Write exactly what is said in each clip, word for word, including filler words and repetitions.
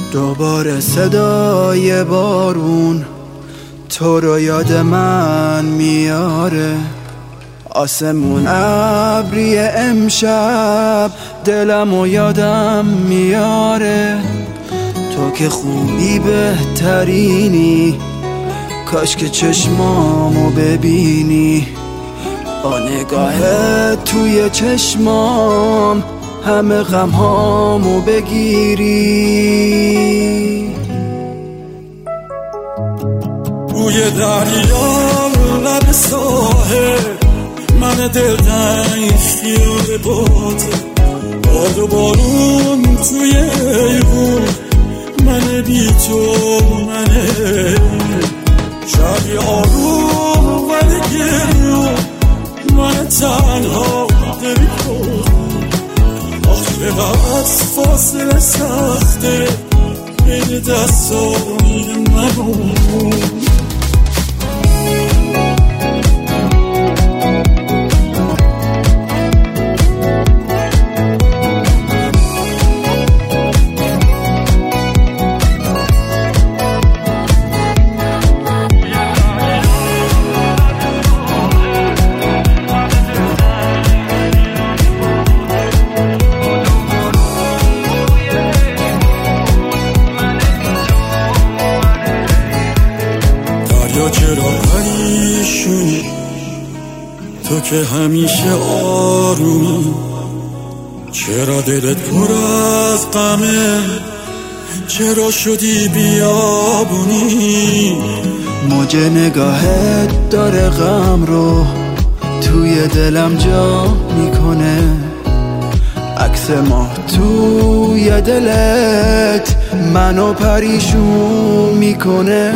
دوباره صدای بارون تو رو یاد من میاره، آسمون ابری امشب دلم و یادم میاره. تو که خوبی بهترینی، کاش که چشمامو ببینی، با نگاهت توی چشمام همه غمهامو بگیری. بوی دریا لب ساحل، من دلتنگ خیال باته، باد و بارون توی ایوون، من بی تو منه، شبی آروم ولی گریون، من تنها دلی کن. آخه از فاصله سخته بین دستای منون. چرا پریشونی تو که همیشه آرومی، چرا دلت پر از غمه، چرا شدی بیابونی؟ موج نگاهت داره غم رو توی دلم جا میکنه، عکس ما توی دلت منو پریشون میکنه.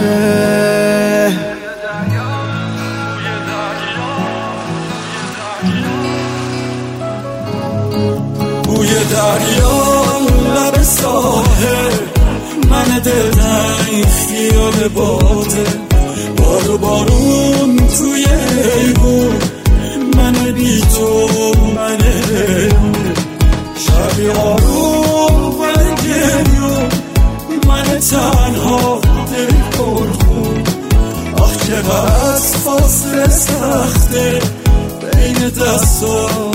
بوی دریا لب ساحل، من دلتنگ خیال باته، باد و بارون توی ایوون، من بی تو منه، شبی آروم ولی گریون، من تنها دلی پرخون. آخ چقدر فاصله سخته بین دستا